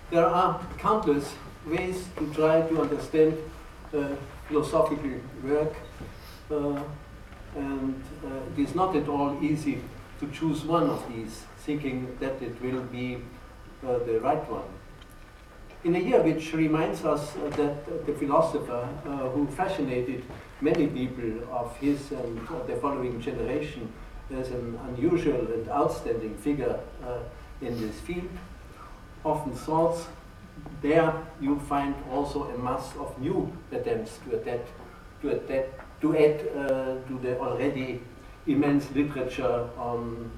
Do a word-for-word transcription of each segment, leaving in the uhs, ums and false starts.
There are countless ways to try to understand uh, philosophical work, uh, and uh, it is not at all easy to choose one of these, thinking that it will be uh, the right one. In a year which reminds us uh, that the philosopher uh, who fascinated many people of his and uh, the following generation as an unusual and outstanding figure uh, in this field, often thoughts, there you find also a mass of new attempts to adapt, to adapt, to add uh, to the already immense literature on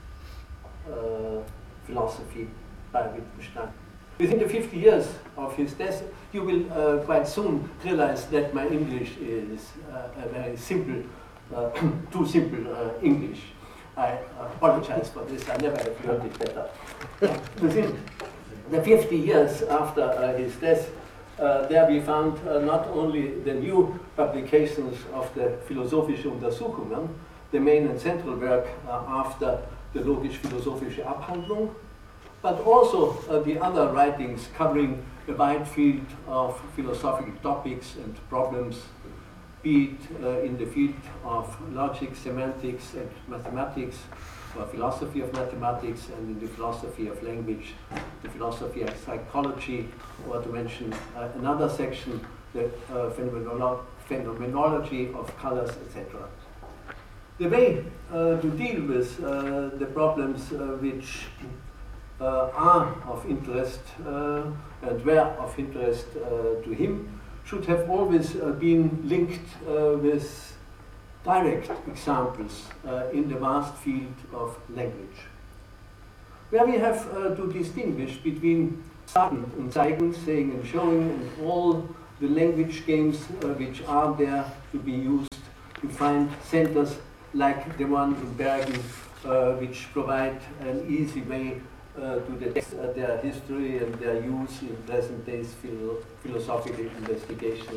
uh, philosophy by Wittgenstein. Within the fifty years of his death, you will uh, quite soon realize that my English is uh, a very simple, uh, too simple uh, English. I apologize for this, I never have learned it better. Within the fifty years after uh, his death, uh, there we found uh, not only the new publications of the Philosophische Untersuchungen, the main and central work uh, after the Logisch-Philosophische Abhandlung, but also uh, the other writings covering a wide field of philosophical topics and problems, be it uh, in the field of logic, semantics, and mathematics, or philosophy of mathematics, and in the philosophy of language, the philosophy of psychology, or to mention uh, another section, the uh, phenomenolo phenomenology of colors, et cetera. The way uh, to deal with uh, the problems uh, which uh, are of interest uh, and were of interest uh, to him should have always uh, been linked uh, with direct examples uh, in the vast field of language, where we have uh, to distinguish between Sagen and Zeigen, saying and showing, and all the language games uh, which are there to be used to find centers like the one in Bergen, uh, which provide an easy way uh, to detect uh, their history and their use in present days philo philosophical investigations.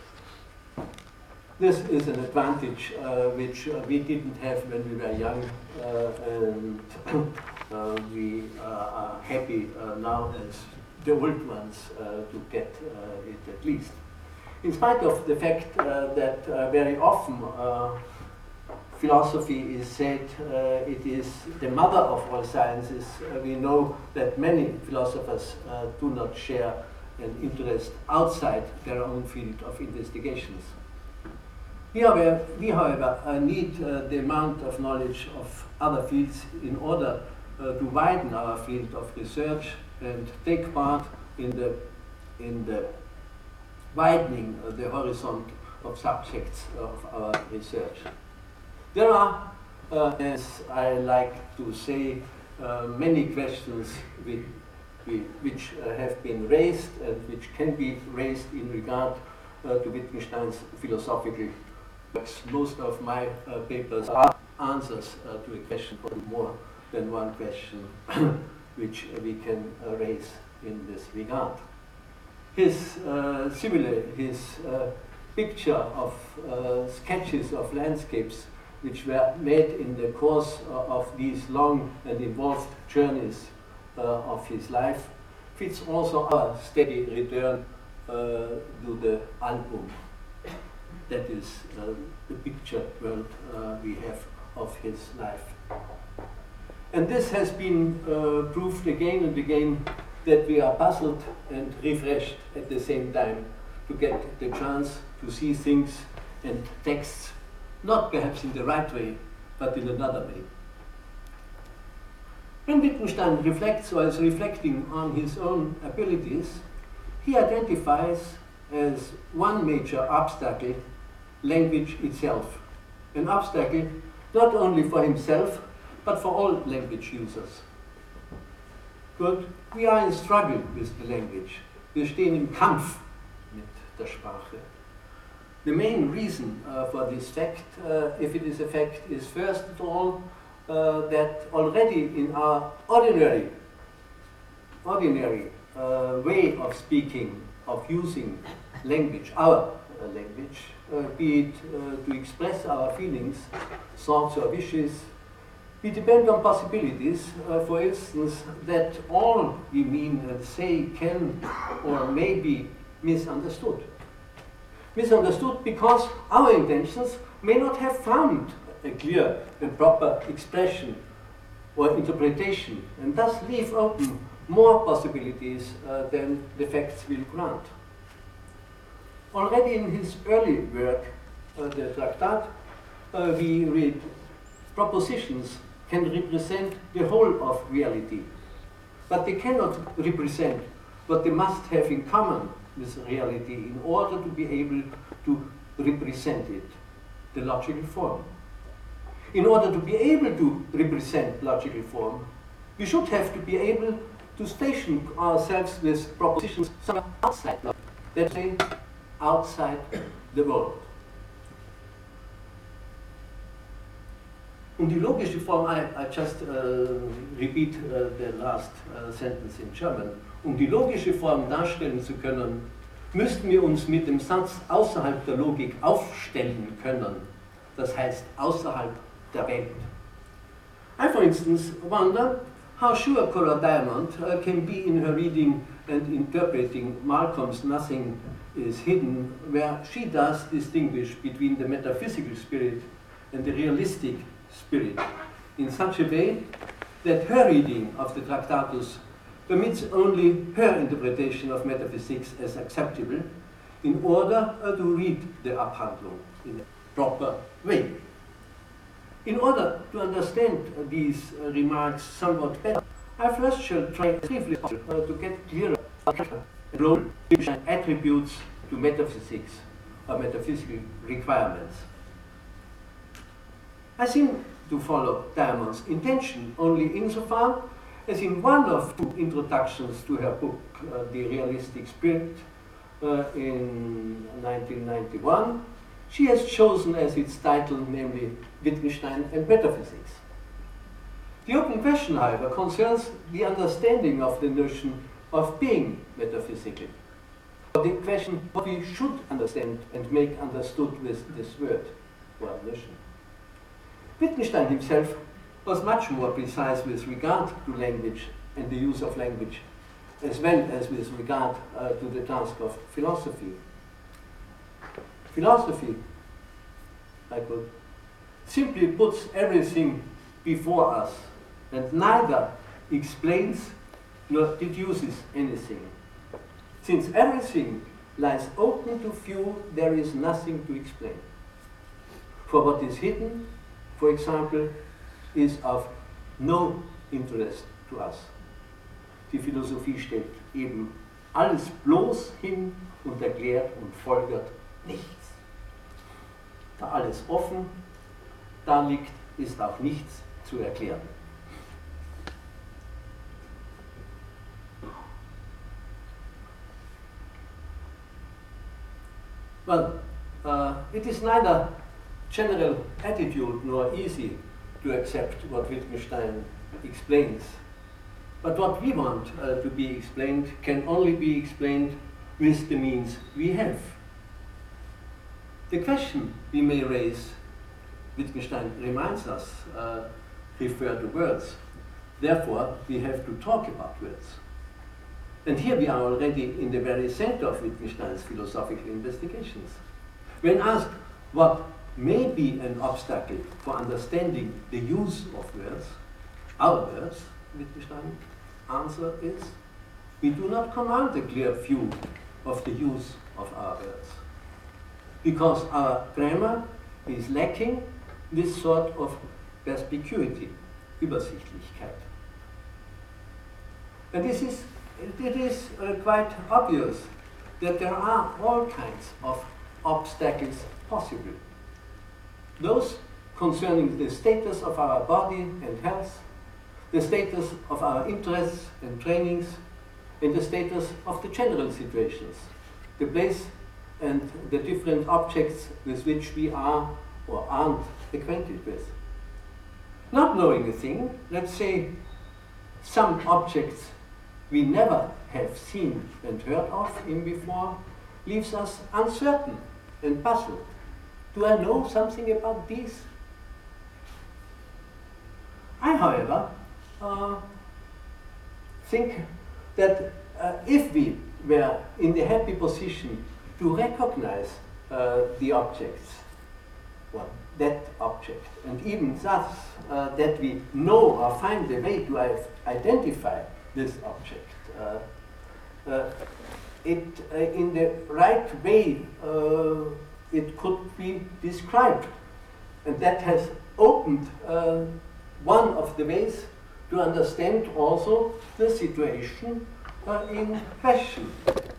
This is an advantage uh, which uh, we didn't have when we were young, uh, and uh, we uh, are happy uh, now as the old ones uh, to get uh, it at least. In spite of the fact uh, that uh, very often uh, philosophy is said uh, it is the mother of all sciences, uh, we know that many philosophers uh, do not share an interest outside their own field of investigations. We, however, we, however uh, need uh, the amount of knowledge of other fields in order uh, to widen our field of research and take part in the, in the widening of the horizon of subjects of our research. There are, uh, as I like to say, uh, many questions which, which uh, have been raised and which can be raised in regard uh, to Wittgenstein's philosophical works. Most of my uh, papers are answers uh, to a question, or more than one question, which we can uh, raise in this regard. His uh, similar, his uh, picture of uh, sketches of landscapes which were made in the course uh, of these long and involved journeys uh, of his life fits also our steady return uh, to the album. That is uh, the picture world uh, we have of his life. And this has been uh, proved again and again that we are puzzled and refreshed at the same time to get the chance to see things and texts, not perhaps in the right way, but in another way. When Wittgenstein reflects or is reflecting on his own abilities, he identifies as one major obstacle language itself, an obstacle not only for himself, but for all language users. Good, we are in struggle with the language. Wir stehen im Kampf mit der Sprache. The main reason uh, for this fact, uh, if it is a fact, is first of all uh, that already in our ordinary, ordinary uh, way of speaking, of using language, our uh, language, uh, be it uh, to express our feelings, thoughts or wishes, We depend on possibilities, uh, for instance, that all we mean and say can or may be misunderstood. Misunderstood because our intentions may not have found a clear and proper expression or interpretation, and thus leave open more possibilities uh, than the facts will grant. Already in his early work, uh, the Tractat, uh, we read, propositions can represent the whole of reality, but they cannot represent what they must have in common with reality in order to be able to represent it, the logical form. In order to be able to represent logical form, we should have to be able to station ourselves with propositions somewhere outside, let's say outside the world. Um die logische Form, I, I just uh, repeat uh, the last uh, sentence in German. Um die logische Form darstellen zu können, müssten wir uns mit dem Satz außerhalb der Logik aufstellen können. Das heißt, außerhalb der Welt. I, for instance, wonder how sure Cora Diamond uh, can be in her reading and interpreting Malcolm's Nothing is Hidden, where she does distinguish between the metaphysical spirit and the realistic spirit in such a way that her reading of the Tractatus permits only her interpretation of metaphysics as acceptable in order uh, to read the Abhandlung in a proper way. In order to understand uh, these uh, remarks somewhat better, I first shall try briefly uh, to get clearer the role which attributes to metaphysics or metaphysical requirements. I seem to follow Diamond's intention only insofar as in one of two introductions to her book, uh, The Realistic Spirit, uh, in nineteen ninety-one, she has chosen as its title, namely Wittgenstein and Metaphysics. The open question, however, concerns the understanding of the notion of being metaphysical. The question what we should understand and make understood with this word or notion. Wittgenstein himself was much more precise with regard to language and the use of language, as well as with regard uh, to the task of philosophy. Philosophy, I quote, simply puts everything before us and neither explains nor deduces anything. Since everything lies open to view, there is nothing to explain. For what is hidden, for example, is of no interest to us. Die Philosophie stellt eben alles bloß hin und erklärt und folgert nichts. Da alles offen da liegt, ist auch nichts zu erklären. Well, uh, it is neither general attitude nor easy to accept what Wittgenstein explains. But what we want uh, to be explained can only be explained with the means we have. The question we may raise, Wittgenstein reminds us, uh, refer to words. Therefore, we have to talk about words. And here we are already in the very center of Wittgenstein's philosophical investigations. When asked what may be an obstacle for understanding the use of words, our words, Wittgenstein's answer is, we do not command a clear view of the use of our words, because our grammar is lacking this sort of perspicuity, Übersichtlichkeit. And this is, it is uh, quite obvious that there are all kinds of obstacles possible. Those concerning the status of our body and health, the status of our interests and trainings, and the status of the general situations, the place and the different objects with which we are or aren't acquainted with. Not knowing a thing, let's say some objects we never have seen and heard of in before, leaves us uncertain and puzzled. Do I know something about these? I, however, uh, think that uh, if we were in the happy position to recognize uh, the objects, well, that object, and even thus uh, that we know or find a way to identify this object, uh, uh, it uh, in the right way uh, it could be described, and that has opened uh, one of the ways to understand also the situation uh, in question.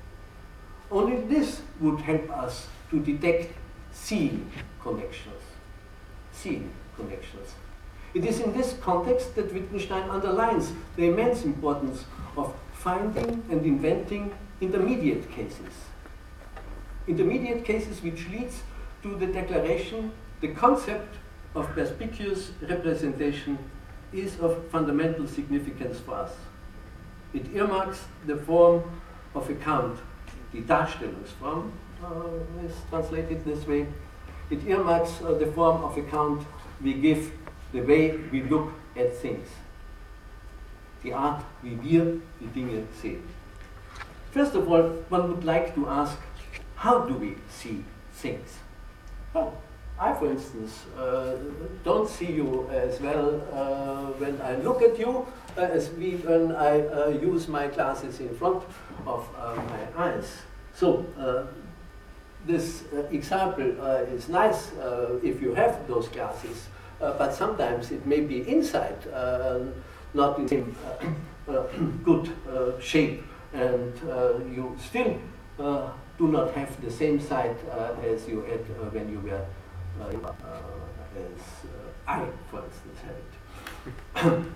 Only this would help us to detect seeing connections. Seeing connections. It is in this context that Wittgenstein underlines the immense importance of finding and inventing intermediate cases. Intermediate cases which leads to the declaration, the concept of perspicuous representation is of fundamental significance for us. It earmarks the form of account, die Darstellungsform uh, is translated this way. It earmarks uh, the form of account we give the way we look at things. Die Art, wie wir die Dinge sehen. First of all, one would like to ask, how do we see things? Well, I, for instance, uh, don't see you as well uh, when I look at you uh, as we, when I uh, use my glasses in front of uh, my eyes. So, uh, this uh, example uh, is nice uh, if you have those glasses, uh, but sometimes it may be inside, uh, not in the same uh, uh, good uh, shape, and uh, you still uh, do not have the same sight uh, as you had uh, when you were uh, uh, as uh, I, for instance, had it.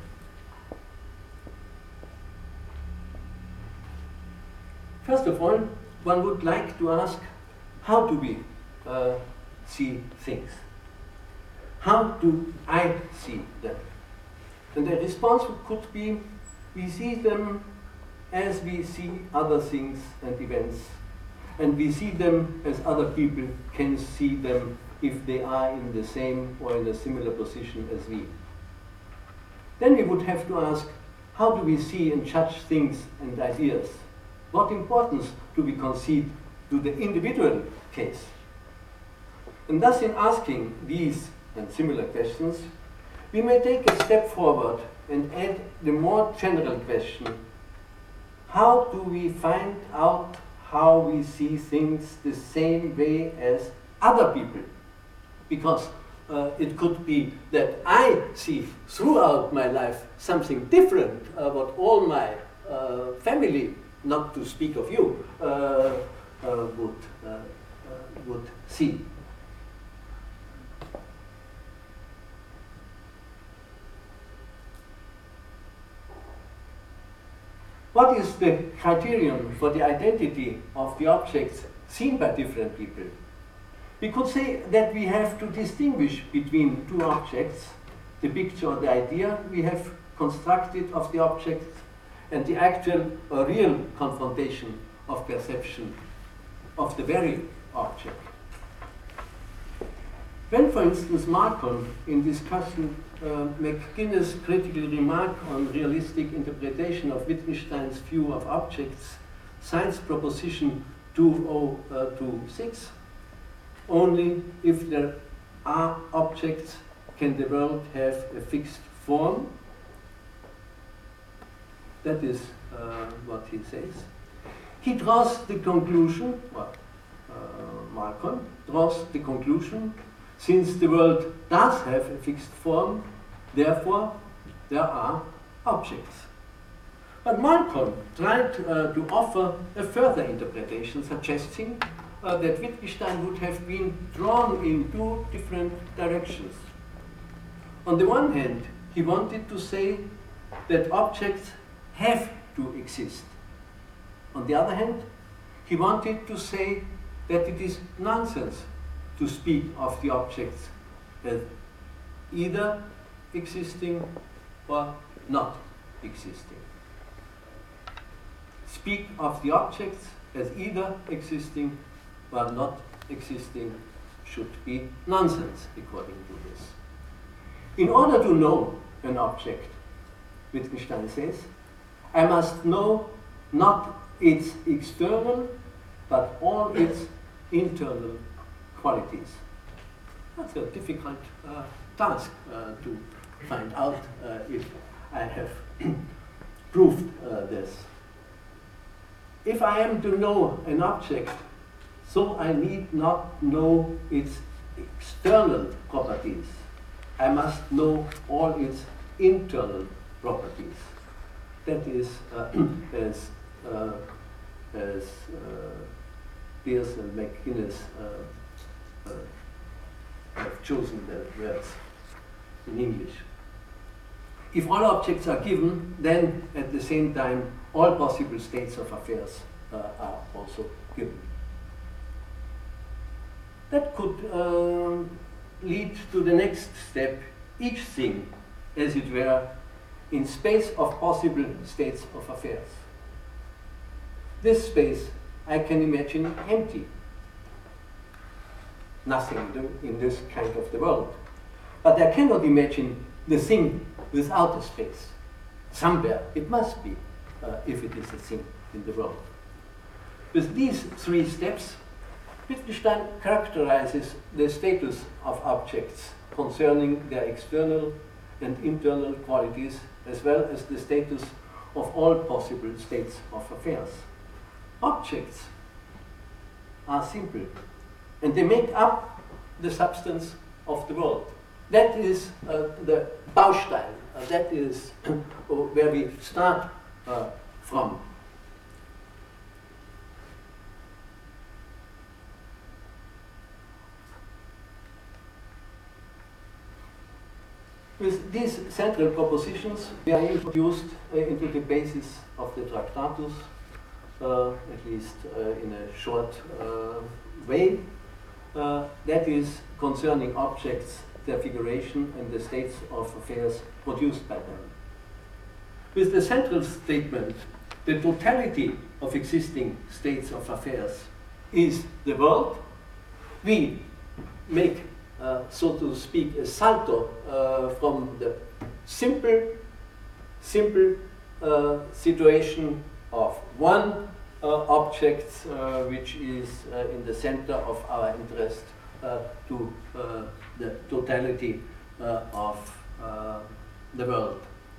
First of all, one would like to ask, how do we uh, see things? How do I see them? And the response could be, we see them as we see other things and events, and we see them as other people can see them if they are in the same or in a similar position as we. Then we would have to ask, how do we see and judge things and ideas? What importance do we concede to the individual case? And thus, in asking these and similar questions, we may take a step forward and add the more general question, how do we find out how we see things the same way as other people? Because uh, it could be that I see throughout my life something different uh, what all my uh, family, not to speak of you, uh, uh, would, uh, uh, would see. What is the criterion for the identity of the objects seen by different people? We could say that we have to distinguish between two objects, the picture or the idea we have constructed of the object, and the actual or real confrontation of perception of the very object. When, for instance, Marcon, in discussing uh, McGuinness' critical remark on realistic interpretation of Wittgenstein's view of objects, cites proposition two thousand twenty-six, only if there are objects can the world have a fixed form. That is uh, what he says. He draws the conclusion, well, uh, Marcon draws the conclusion, since the world does have a fixed form, therefore there are objects. But Marcon tried uh, to offer a further interpretation, suggesting uh, that Wittgenstein would have been drawn in two different directions. On the one hand, he wanted to say that objects have to exist. On the other hand, he wanted to say that it is nonsense to speak of the objects as either existing or not existing. Speak of the objects as either existing or not existing should be nonsense, according to this. In order to know an object, Wittgenstein says, I must know not its external, but all its internal qualities. That's a difficult uh, task uh, to find out uh, if I have proved uh, this. If I am to know an object, so I need not know its external properties. I must know all its internal properties. That is, uh, as, uh, as uh, Peirce and McInnes uh, uh, have chosen the words in English. If all objects are given, then at the same time all possible states of affairs uh, are also given. That could uh, lead to the next step, each thing, as it were, in space of possible states of affairs. This space I can imagine empty. Nothing in this kind of the world. But I cannot imagine the thing without a space. Somewhere it must be, uh, if it is a thing in the world. With these three steps, Wittgenstein characterizes the status of objects concerning their external and internal qualities, as well as the status of all possible states of affairs. Objects are simple, and they make up the substance of the world. That is uh, the Baustein, uh, that is where we start uh, from. With these central propositions, we are introduced uh, into the basis of the Tractatus, uh, at least uh, in a short uh, way. Uh, that is concerning objects, their figuration, and the states of affairs produced by them. With the central statement, the totality of existing states of affairs is the world, we make Uh, so to speak, a salto uh, from the simple, simple uh, situation of one uh, object, uh, which is uh, in the center of our interest, uh, to uh, the totality uh, of uh, the world.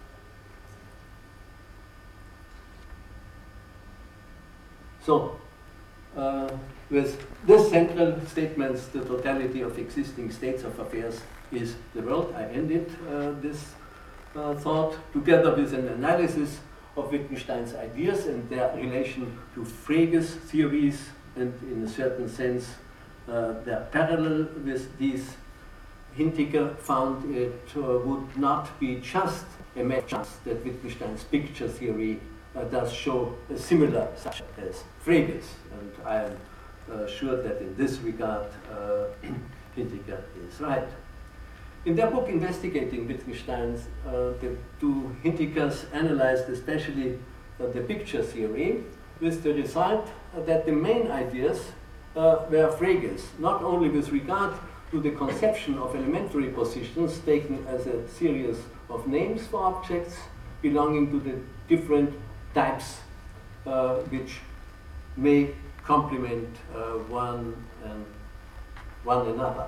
So, uh, with this central statements, the totality of existing states of affairs is the world. I ended uh, this uh, thought together with an analysis of Wittgenstein's ideas and their relation to Frege's theories, and in a certain sense uh, their parallel with these. Hintiger found it uh, would not be just a mere chance that Wittgenstein's picture theory uh, does show a similar such as Frege's, and I am Uh, sure that in this regard uh, Hintiger is right. In their book Investigating Wittgenstein's, uh, the two Hintigers analyzed especially uh, the picture theory, with the result uh, that the main ideas uh, were Frege's, not only with regard to the conception of elementary positions taken as a series of names for objects belonging to the different types uh, which may complement uh, one and one another.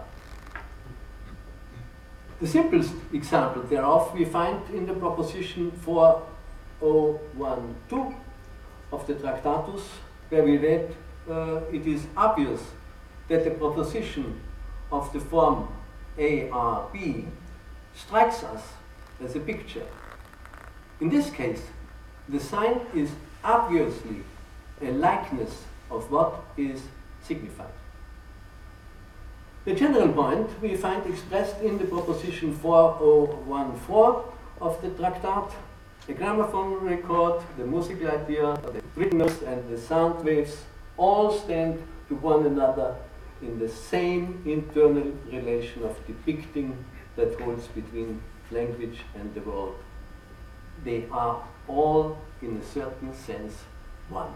The simplest example thereof we find in the proposition four thousand twelve of the Tractatus, where we read, uh, it is obvious that the proposition of the form A R B strikes us as a picture. In this case, the sign is obviously a likeness of what is signified. The general point we find expressed in the proposition four thousand fourteen of the Tractat. The gramophone record, the musical idea, the rhythms and the sound waves all stand to one another in the same internal relation of depicting that holds between language and the world. They are all, in a certain sense, one.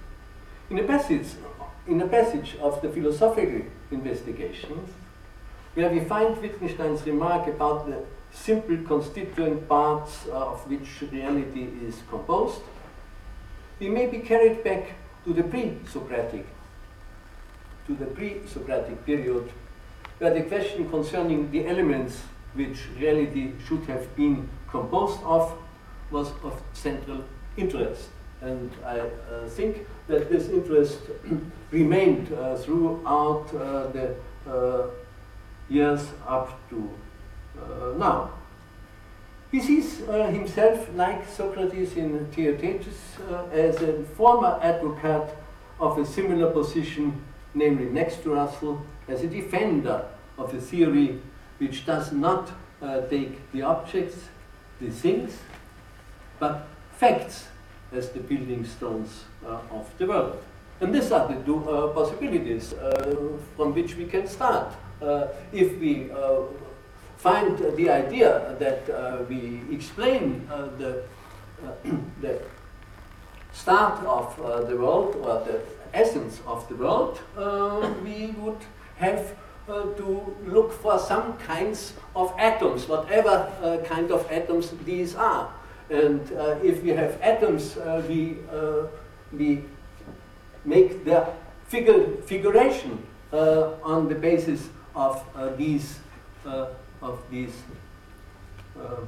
In a passage, in a passage of the philosophical investigations, where we find Wittgenstein's remark about the simple constituent parts uh, of which reality is composed, we may be carried back to the pre-Socratic, to the pre-Socratic period, where the question concerning the elements which reality should have been composed of was of central interest. And I uh, think that this interest remained uh, throughout uh, the uh, years up to uh, now. He sees uh, himself, like Socrates in Theaetetus, uh, as a former advocate of a similar position, namely next to Russell, as a defender of a theory which does not uh, take the objects, the things, but facts as the building stones uh, of the world. And these are the two uh, possibilities uh, from which we can start. Uh, if we uh, find uh, the idea that uh, we explain uh, the, uh, the start of uh, the world, or the essence of the world, uh, we would have uh, to look for some kinds of atoms, whatever uh, kind of atoms these are. And uh, if we have atoms, uh, we, uh, we make their figure, figuration uh, on the basis of uh, these, uh, of these uh,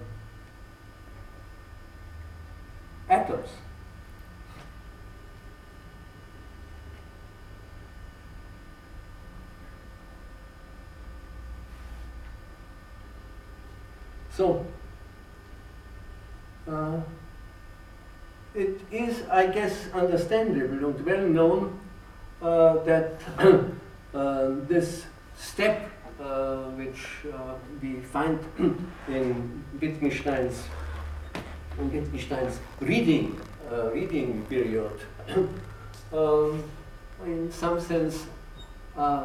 atoms. So, uh, it is, I guess, understandable and well known uh, that uh, this step, uh, which uh, we find in Wittgenstein's, in Wittgenstein's reading, uh, reading period, um, in some sense uh,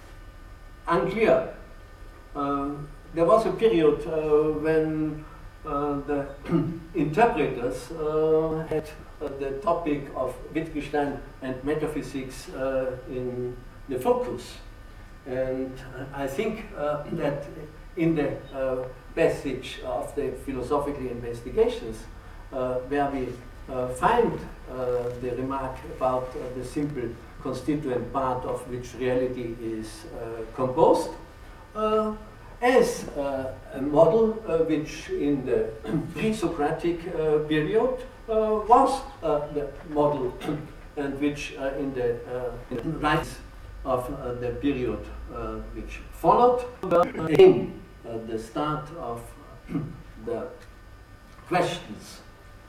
unclear. Uh, there was a period uh, when Uh, the interpreters uh, had uh, the topic of Wittgenstein and metaphysics uh, in the focus. And uh, I think uh, that in the uh, passage of the philosophical investigations, uh, where we uh, find uh, the remark about uh, the simple constituent part of which reality is uh, composed, uh, as uh, a model uh, which in the pre-Socratic uh, period uh, was uh, the model and which uh, in the uh, rise of uh, the period uh, which followed became uh, the start of the questions.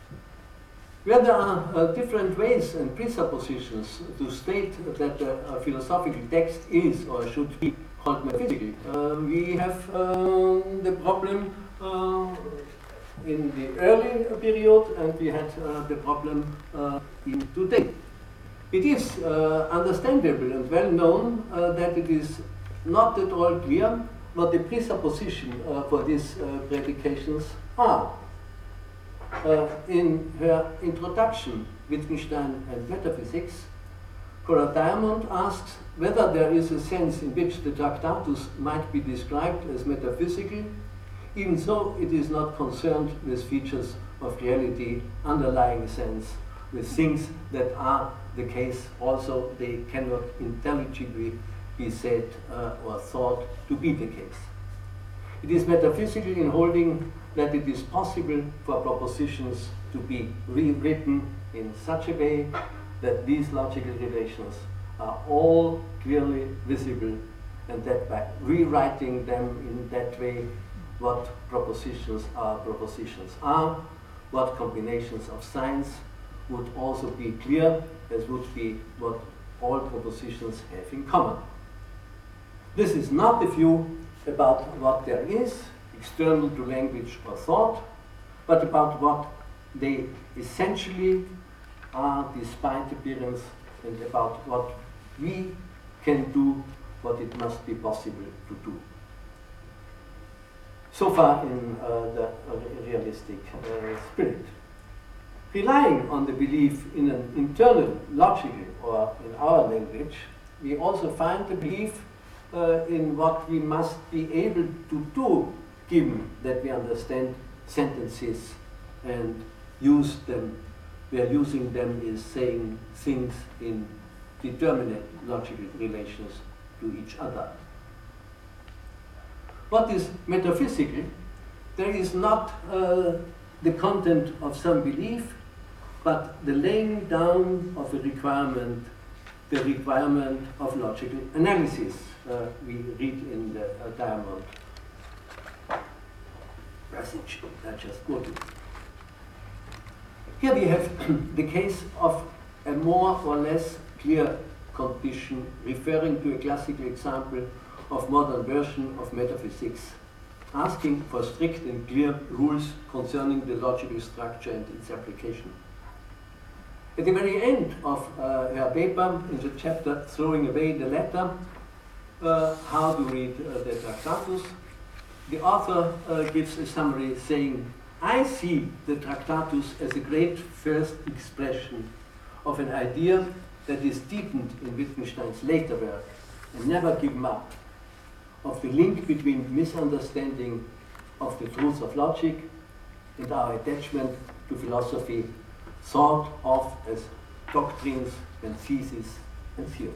Where there are uh, different ways and presuppositions to state that a uh, philosophical text is or should be called metaphysical. Uh, we have uh, the problem uh, in the early period, and we had uh, the problem uh, in today. It is uh, understandable and well known uh, that it is not at all clear what the presupposition uh, for these uh, predications are. Uh, in her introduction, Wittgenstein and Metaphysics, Cora Diamond asks whether there is a sense in which the Tractatus might be described as metaphysical, even though it is not concerned with features of reality, underlying sense, with things that are the case, also they cannot intelligibly be said uh, or thought to be the case. It is metaphysical in holding that it is possible for propositions to be rewritten in such a way that these logical relations are all clearly visible, and that by rewriting them in that way, what propositions are propositions are, what combinations of signs would also be clear, as would be what all propositions have in common. This is not the view about what there is, external to language or thought, but about what they essentially are despite appearance, and about what we can do, what it must be possible to do. So far in uh, the uh, realistic uh, spirit. Relying on the belief in an internal, logical, or in our language, we also find the belief uh, in what we must be able to do, given that we understand sentences and use them. We are using them is saying things in determinate logical relations to each other. What is metaphysical? There is not uh, the content of some belief, but the laying down of a requirement, the requirement of logical analysis. Uh, we read in the uh, Diamond passage I just quoted. Here we have the case of a more or less clear condition referring to a classical example of modern version of metaphysics, asking for strict and clear rules concerning the logical structure and its application. At the very end of uh, her paper, in the chapter Throwing Away the Letter, uh, How to Read uh, the Tractatus, the author uh, gives a summary saying, I see the Tractatus as a great first expression of an idea that is deepened in Wittgenstein's later work and never given up, of the link between misunderstanding of the truth of logic and our attachment to philosophy, thought of as doctrines and theses and theories.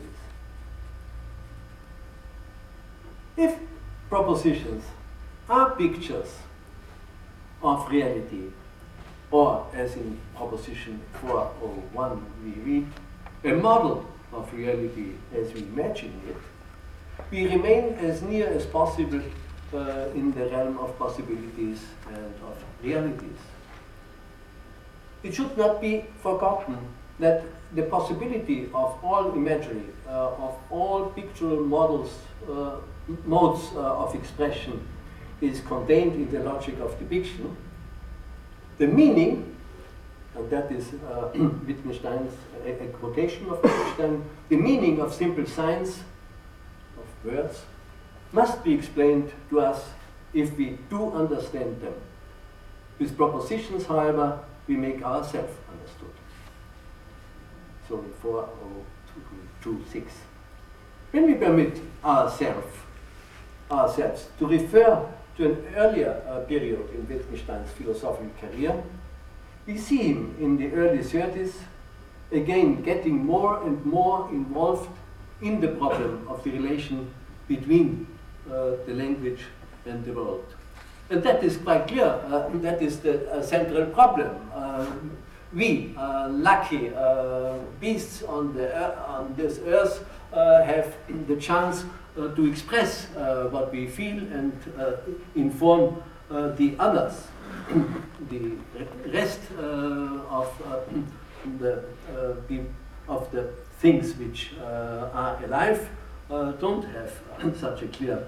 If propositions are pictures of reality, or as in proposition four oh one we read, a model of reality as we imagine it, we remain as near as possible uh, in the realm of possibilities and of realities. It should not be forgotten that the possibility of all imagery, uh, of all pictorial models, uh, modes uh, of expression is contained in the logic of depiction. The meaning, and that is uh, Wittgenstein's a, a quotation of Wittgenstein, the meaning of simple signs, of words, must be explained to us if we do understand them. With propositions, however, we make ourselves understood. So in four oh two six. When we permit ourselves ourselves to refer to an earlier uh, period in Wittgenstein's philosophical career, we see him in the early thirties again getting more and more involved in the problem of the relation between uh, the language and the world. And that is quite clear. Uh, that is the uh, central problem. Uh, we, uh, lucky uh, beasts on, the, uh, on this earth, uh, have the chance uh, to express uh, what we feel and uh, inform uh, the others. The rest uh, of uh, the uh, of the things which uh, are alive uh, don't have uh, such a clear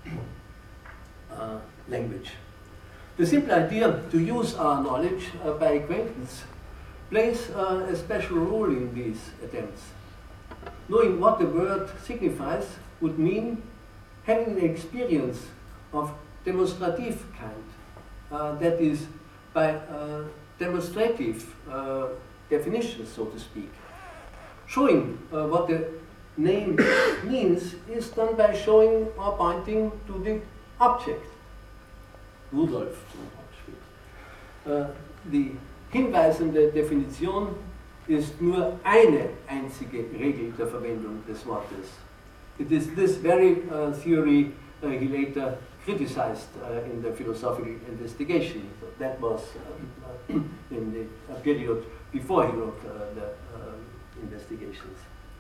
uh, language. The simple idea to use our knowledge uh, by acquaintance plays uh, a special role in these attempts. Knowing what the word signifies would mean having an experience of demonstrative kind, uh, that is, by uh, demonstrative uh, definitions, so to speak. Showing uh, what the name means is done by showing or pointing to the object. Rudolf zum Beispiel. Äh, die hinweisende Definition ist nur eine einzige Regel der Verwendung des Wortes. It is this very uh, theory uh, he later criticized uh, in the philosophical investigation. So that was uh, in the uh, period before he wrote uh, the uh, investigations.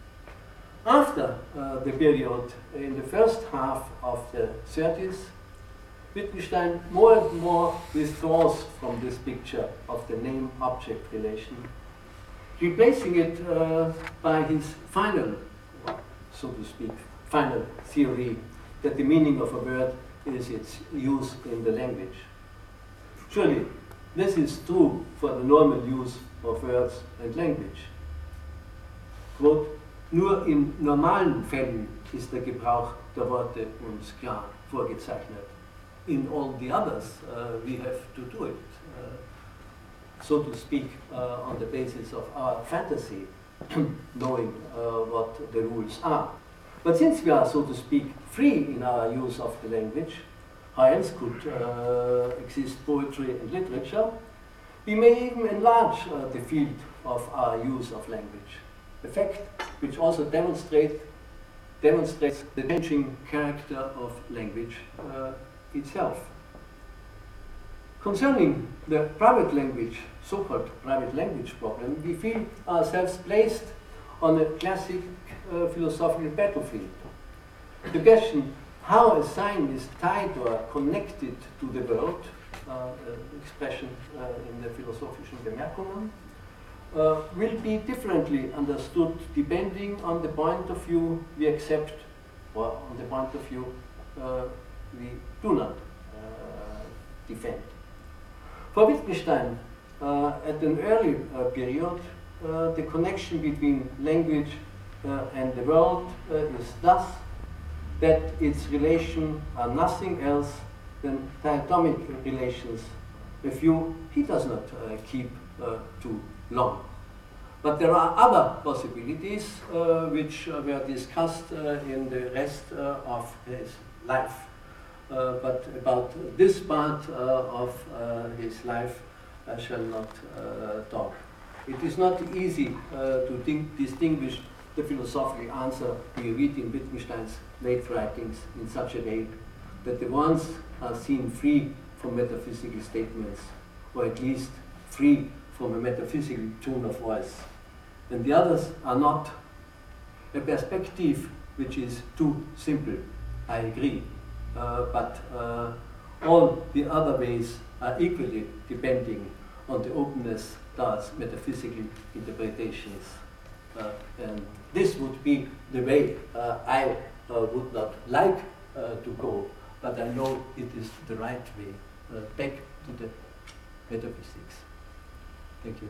After uh, the period in the first half of the thirties, Wittgenstein more and more withdraws from this picture of the name-object relation, replacing it uh, by his final, so to speak, final theory that the meaning of a word is its use in the language. Surely, this is true for the normal use of words and language. Quote, nur in normalen Fällen ist der Gebrauch der Worte uns klar vorgezeichnet. In all the others, uh, we have to do it, uh, so to speak, uh, on the basis of our fantasy, knowing uh, what the rules are. But since we are, so to speak, free in our use of the language, how else could uh, exist poetry and literature, we may even enlarge uh, the field of our use of language, a fact which also demonstrate, demonstrates the changing character of language uh, itself. Concerning the private language, so-called private language problem, we feel ourselves placed on a classic uh, philosophical battlefield. The question how a sign is tied or connected to the world, uh, uh, expression uh, in the philosophischen Bemerkungen, uh, will be differently understood depending on the point of view we accept or on the point of view uh, we do not uh, defend. For Wittgenstein, uh, at an early uh, period, uh, the connection between language uh, and the world uh, is thus that its relations are nothing else than diatomic relations, a view he does not uh, keep uh, too long. But there are other possibilities uh, which uh, were discussed uh, in the rest uh, of his life. Uh, but about this part uh, of uh, his life I shall not uh, talk. It is not easy uh, to think, distinguish the philosophical answer we read in Wittgenstein's late writings in such a way that the ones are seen free from metaphysical statements, or at least free from a metaphysical tone of voice, and the others are not. A perspective which is too simple, I agree, uh, but uh, all the other ways are equally depending on the openness towards metaphysical interpretations. Uh, and this would be the way uh, I uh, would not like uh, to go, but I know it is the right way, uh, back to the metaphysics. Thank you.